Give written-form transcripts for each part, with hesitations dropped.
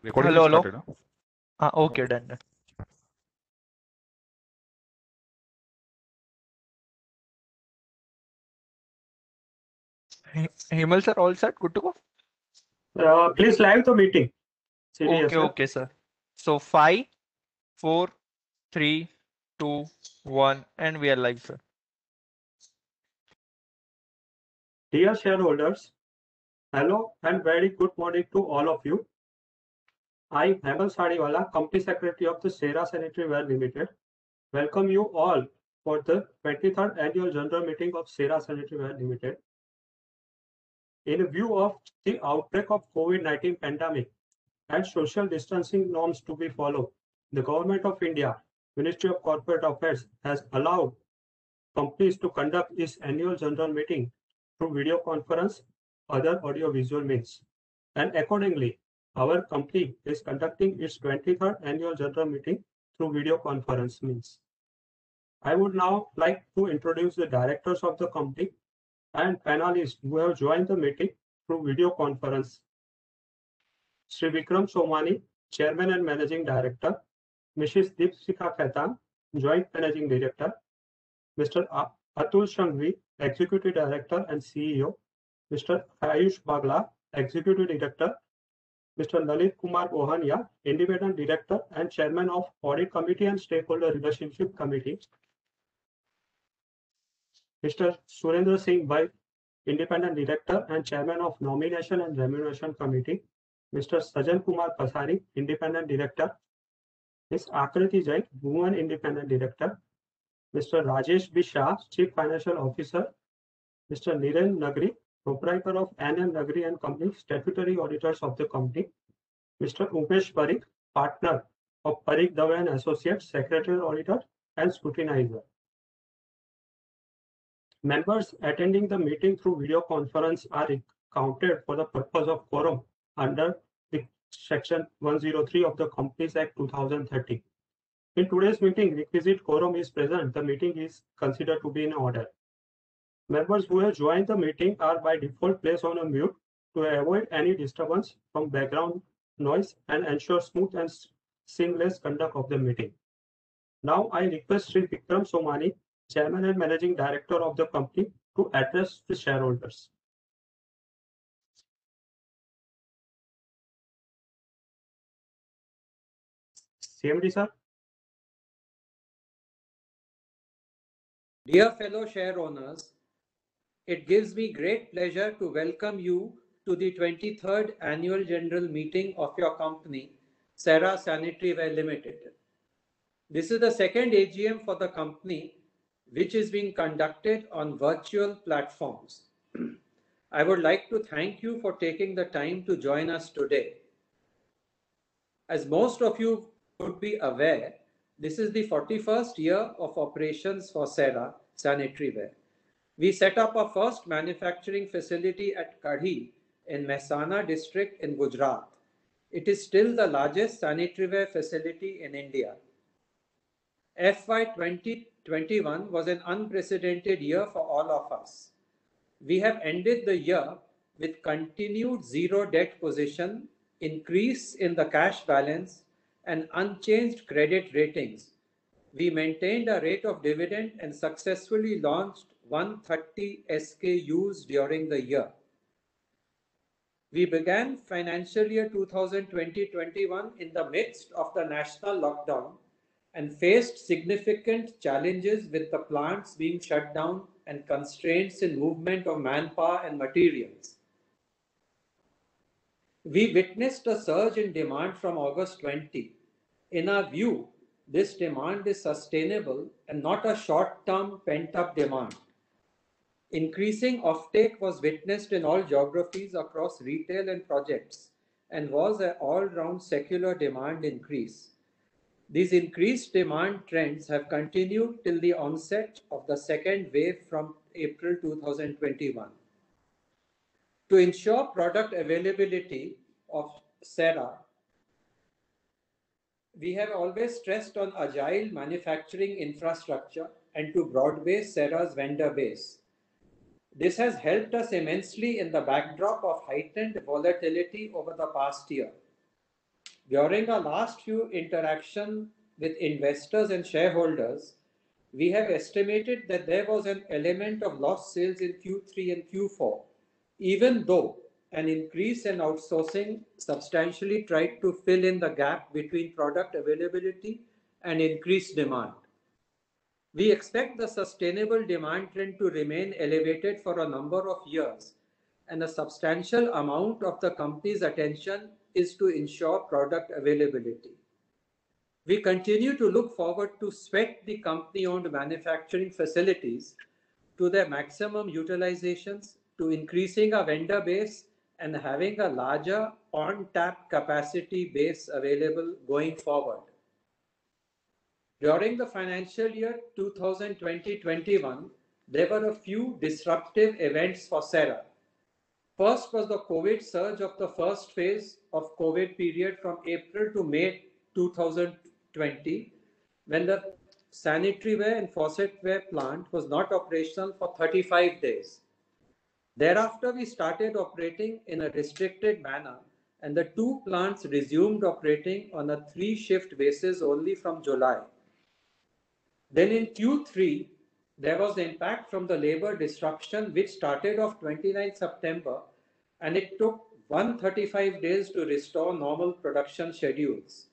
Recording Hello, has hello. started, huh? Okay, done. Himal sir, all set, good to go? Please live the meeting. Okay, CDSL. okay, sir. So 5, 4, 3, 2, 1, and we are live, sir. Dear shareholders, hello and very good morning to all of you. I, Hemal Sadiwala, Company Secretary of the Cera Sanitary Ware Limited, welcome you all for the 23rd Annual General Meeting of Cera Sanitary Ware Limited. In view of the outbreak of COVID-19 pandemic and social distancing norms to be followed, the Government of India, Ministry of Corporate Affairs has allowed companies to conduct its annual general meeting through video conference, other audio-visual means. And accordingly, our company is conducting its 23rd annual general meeting through video conference means. I would now like to introduce the directors of the company and panelists who have joined the meeting through video conference. Sri Vikram Somani, Chairman and Managing Director, Mrs. Deepsika Khaitan, Joint Managing Director, Mr. Atul Shanghvi, Executive Director and CEO, Mr. Ayush Bagla, Executive Director, Mr. Lalit Kumar Ohania, Independent Director and Chairman of Audit Committee and Stakeholder Relationship Committee, Mr. Surendra Singh Bhai, Independent Director and Chairman of Nomination and Remuneration Committee, Mr. Sajan Kumar Pasari, Independent Director, Ms. Akriti Jain, Woman Independent Director, Mr. Rajesh B. Shah, Chief Financial Officer, Mr. Niren Nagri, proprietor of NM Nagri and Company, statutory auditors of the company, Mr. Umesh Parikh, partner of Parikh Dave and Associates, secretarial auditor and scrutinizer. Members attending the meeting through video conference are counted for the purpose of quorum under the section 103 of the Companies Act 2013. In today's meeting, requisite quorum is present. The meeting is considered to be in order. Members who have joined the meeting are by default placed on a mute to avoid any disturbance from background noise and ensure smooth and seamless conduct of the meeting. Now I request Sri Vikram Somani, Chairman and Managing Director of the company, to address the shareholders. CMD sir. Dear fellow share owners, it gives me great pleasure to welcome you to the 23rd Annual General Meeting of your company, Cera Sanitary Ware Limited. This is the second AGM for the company, which is being conducted on virtual platforms. I would like to thank you for taking the time to join us today. As most of you would be aware, this is the 41st year of operations for Cera Sanitary Ware. We set up our first manufacturing facility at Kadhi in Mehsana district in Gujarat. It is still the largest sanitary ware facility in India. FY 2021 was an unprecedented year for all of us. We have ended the year with continued zero debt position, increase in the cash balance, and unchanged credit ratings. We maintained a rate of dividend and successfully launched 130 SKUs during the year. We began financial year 2020-21 in the midst of the national lockdown and faced significant challenges with the plants being shut down and constraints in movement of manpower and materials. We witnessed a surge in demand from August 20. In our view, this demand is sustainable and not a short-term pent-up demand. Increasing offtake was witnessed in all geographies across retail and projects and was an all-round secular demand increase. These increased demand trends have continued till the onset of the second wave from April 2021. To ensure product availability of Cera, we have always stressed on agile manufacturing infrastructure and to broad-base Cera's vendor base. This has helped us immensely in the backdrop of heightened volatility over the past year. During our last few interactions with investors and shareholders, we have estimated that there was an element of lost sales in Q3 and Q4, even though an increase in outsourcing substantially tried to fill in the gap between product availability and increased demand. We expect the sustainable demand trend to remain elevated for a number of years, and a substantial amount of the company's attention is to ensure product availability. We continue to look forward to sweat the company-owned manufacturing facilities to their maximum utilizations, to increasing our vendor base and having a larger on-tap capacity base available going forward. During the financial year 2020-21, there were a few disruptive events for Cera. First was the COVID surge of the first phase of COVID period from April to May 2020, when the sanitaryware and faucetware plant was not operational for 35 days. Thereafter, we started operating in a restricted manner, and the two plants resumed operating on a 3-shift basis only from July. Then in Q3, there was the impact from the labor disruption, which started off 29 September, and it took 135 days to restore normal production schedules.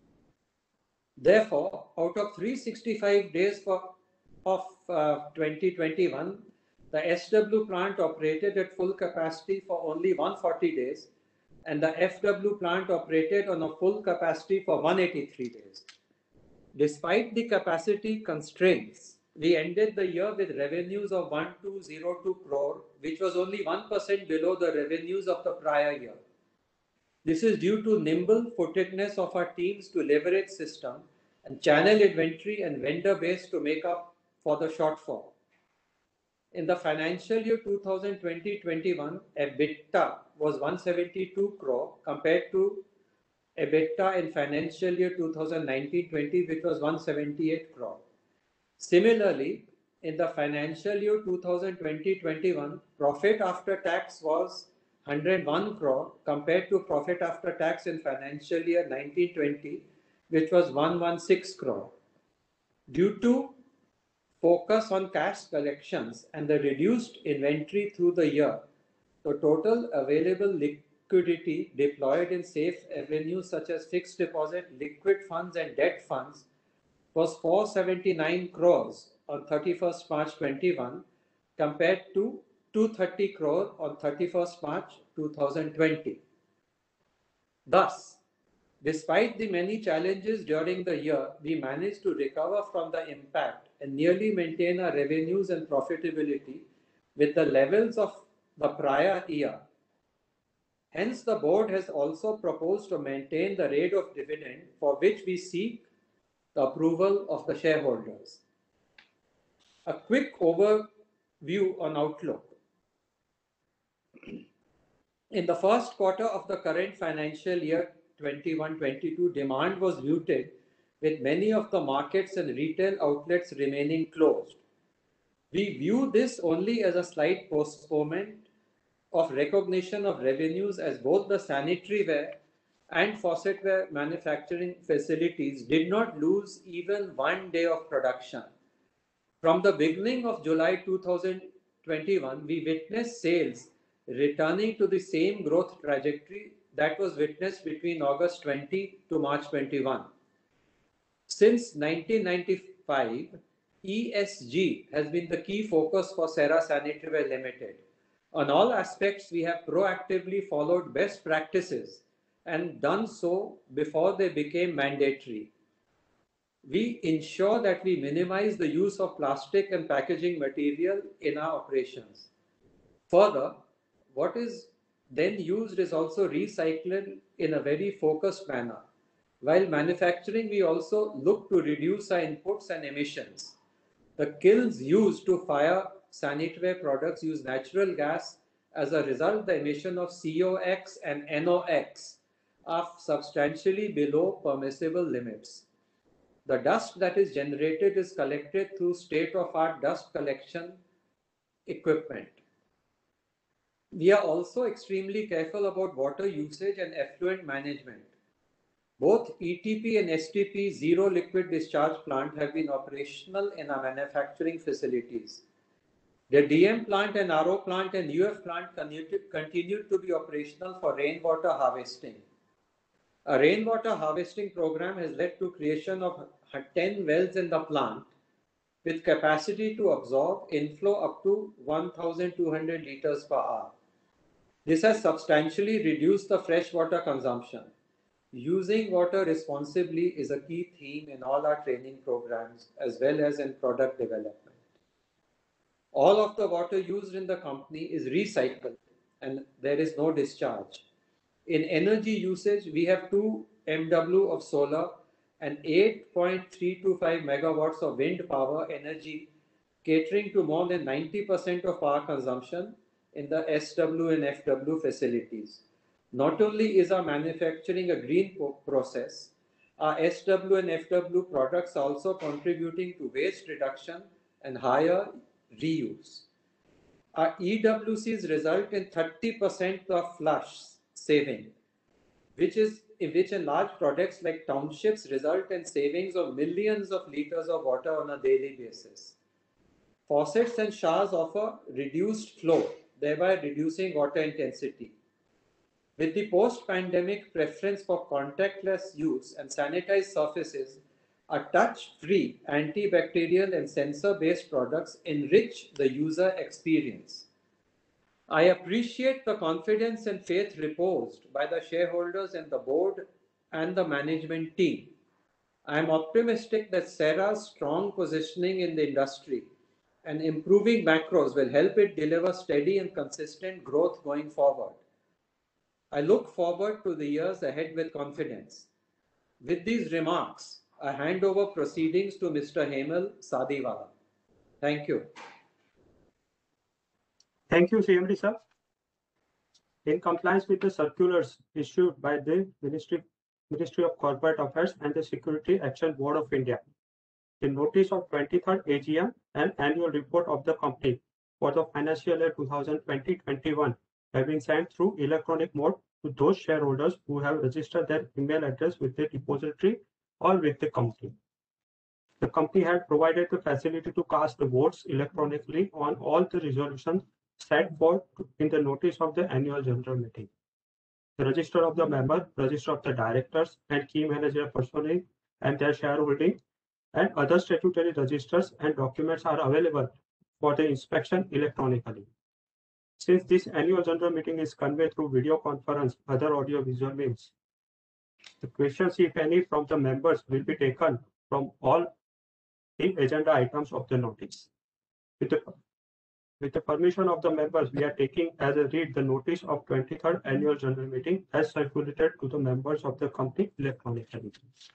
Therefore, out of 365 days of 2021, the SW plant operated at full capacity for only 140 days, and the FW plant operated on a full capacity for 183 days. Despite the capacity constraints, we ended the year with revenues of 1202 crore, which was only 1% below the revenues of the prior year. This is due to nimble footedness of our teams to leverage system and channel inventory and vendor base to make up for the shortfall. In the financial year 2020-21, EBITDA was 172 crore compared to EBITDA in financial year 2019-20, which was 178 crore. Similarly, in the financial year 2020-21, profit after tax was 101 crore compared to profit after tax in financial year 19-20, which was 116 crore. Due to focus on cash collections and the reduced inventory through the year, the total available liquidity deployed in safe avenues such as fixed deposit, liquid funds and debt funds was 479 crores on 31st March 21 compared to 230 crore on 31st March 2020. Thus, despite the many challenges during the year, we managed to recover from the impact and nearly maintain our revenues and profitability with the levels of the prior year. Hence, the board has also proposed to maintain the rate of dividend, for which we seek the approval of the shareholders. A quick overview on outlook. In the first quarter of the current financial year 21-22, demand was muted, with many of the markets and retail outlets remaining closed. We view this only as a slight postponement of recognition of revenues, as both the sanitaryware and faucetware manufacturing facilities did not lose even one day of production. From the beginning of July 2021, we witnessed sales returning to the same growth trajectory that was witnessed between August 20 to March 21. Since 1995, ESG has been the key focus for Cera Sanitaryware Limited. On all aspects, we have proactively followed best practices and done so before they became mandatory. We ensure that we minimize the use of plastic and packaging material in our operations. Further, what is then used is also recycled in a very focused manner. While manufacturing, we also look to reduce our inputs and emissions. The kilns used to fire sanitaryware products use natural gas. As a result, the emission of COX and NOx are substantially below permissible limits. The dust that is generated is collected through state-of-the-art dust collection equipment. We are also extremely careful about water usage and effluent management. Both ETP and STP zero liquid discharge plant have been operational in our manufacturing facilities. The DM plant and RO plant and UF plant continued to be operational for rainwater harvesting. A rainwater harvesting program has led to creation of 10 wells in the plant with capacity to absorb inflow up to 1,200 liters per hour. This has substantially reduced the freshwater consumption. Using water responsibly is a key theme in all our training programs as well as in product development. All of the water used in the company is recycled and there is no discharge. In energy usage, we have 2 MW of solar and 8.325 megawatts of wind power energy, catering to more than 90% of power consumption in the SW and FW facilities. Not only is our manufacturing a green process, our SW and FW products are also contributing to waste reduction and higher reuse. Our EWCs result in 30% of flush saving, which in large projects like townships result in savings of millions of liters of water on a daily basis. Faucets and showers offer reduced flow, thereby reducing water intensity. With the post-pandemic preference for contactless use and sanitized surfaces, our touch-free, antibacterial and sensor-based products enrich the user experience. I appreciate the confidence and faith reposed by the shareholders in the board and the management team. I am optimistic that Cera's strong positioning in the industry and improving macros will help it deliver steady and consistent growth going forward. I look forward to the years ahead with confidence. With these remarks, I hand over proceedings to Mr. Hemal Sadiwala. Thank you. Thank you, CMD sir. In compliance with the circulars issued by the Ministry of Corporate Affairs and the Security Action Board of India, the notice of 23rd AGM and annual report of the company for the financial year 2020-21 have been sent through electronic mode to those shareholders who have registered their email address with the depository or with the company. The company had provided the facility to cast the votes electronically on all the resolutions set forth in the notice of the annual general meeting. The register of the member, register of the directors and key manager personnel and their shareholding and other statutory registers and documents are available for the inspection electronically. Since this annual general meeting is conveyed through video conference, other audio visual means, the questions, if any, from the members will be taken from all the agenda items of the notice. With the permission of the members, we are taking as a read the notice of 23rd annual general meeting as circulated to the members of the company electronically.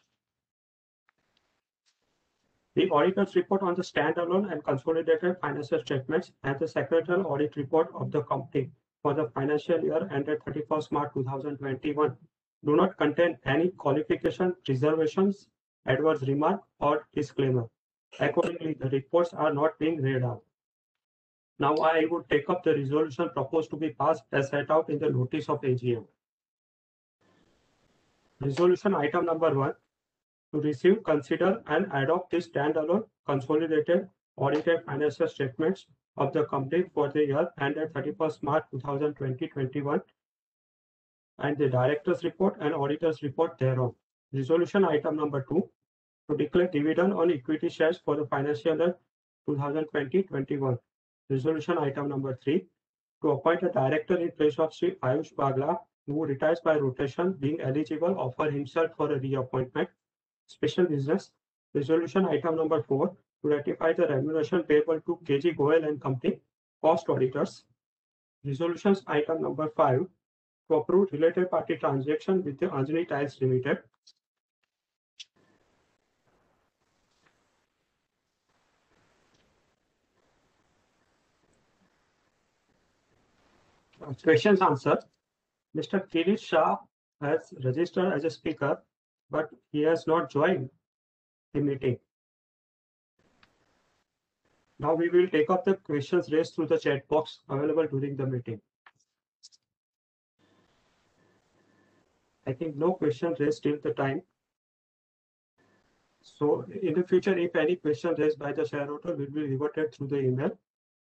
The auditor's report on the standalone and consolidated financial statements and the secretarial audit report of the company for the financial year ended 31st March 2021 do not contain any qualification, reservations, adverse remark, or disclaimer. Accordingly, the reports are not being read out. Now I would take up the resolution proposed to be passed as set out in the notice of AGM. Resolution item number 1. To receive, consider and adopt the standalone consolidated audited financial statements of the company for the year ended 31st March 2020-21 and the director's report and auditor's report thereon. Resolution item number 2. To declare dividend on equity shares for the financial year 2020-21. Resolution item number 3. To appoint a director in place of Sri Ayush Bagla, who retires by rotation, being eligible, offer himself for a reappointment. Special business. Resolution item number 4. To ratify the remuneration payable to KG Goel and Company, cost auditors. Resolutions item number 5. To approve related party transaction with the Anjali Tiles Limited. Questions answered. Mr. Kirish Shah has registered as a speaker, but he has not joined the meeting. Now we will take up the questions raised through the chat box available during the meeting. I think no question raised till the time. So in the future, if any question raised by the shareholder will be reverted through the email.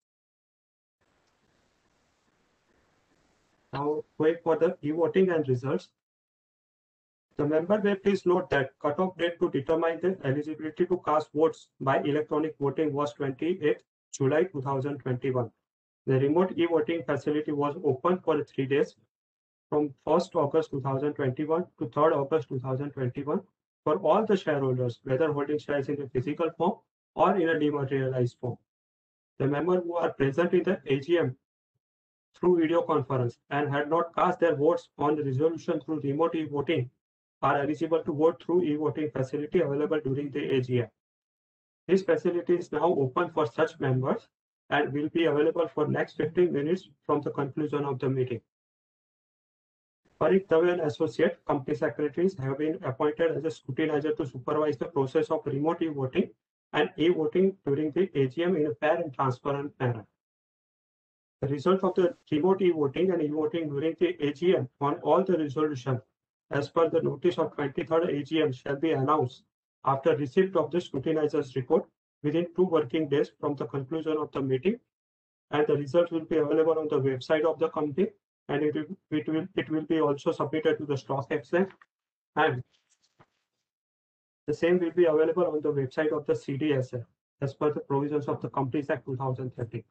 Now going for the e-voting and results. The member may please note that cutoff date to determine the eligibility to cast votes by electronic voting was 28 July 2021. The remote e-voting facility was open for 3 days from 1st August 2021 to 3rd August 2021 for all the shareholders, whether holding shares in a physical form or in a dematerialized form. The members who are present in the AGM through video conference and had not cast their votes on the resolution through remote e-voting are eligible to vote through e-voting facility available during the AGM. This facility is now open for such members and will be available for next 15 minutes from the conclusion of the meeting. Parik Dave and Associate Company Secretaries have been appointed as a scrutinizer to supervise the process of remote e-voting and e-voting during the AGM in a fair and transparent manner. The result of the remote e-voting and e-voting during the AGM on all the resolutions as per the notice of 23rd AGM shall be announced after receipt of the scrutinizer's report within 2 working days from the conclusion of the meeting, and the results will be available on the website of the company, and it will be also submitted to the stock exchange, and the same will be available on the website of the CDSL as per the provisions of the Companies Act 2013.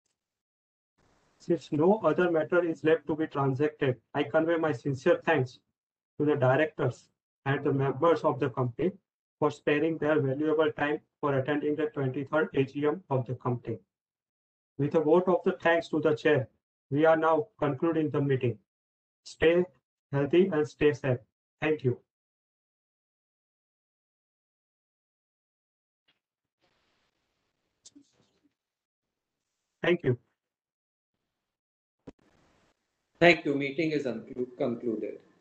Since no other matter is left to be transacted, I convey my sincere thanks to the directors and the members of the company for sparing their valuable time for attending the 23rd AGM of the company. With a vote of the thanks to the chair, we are now concluding the meeting. Stay healthy and stay safe. Thank you. Thank you. Thank you. Meeting is concluded.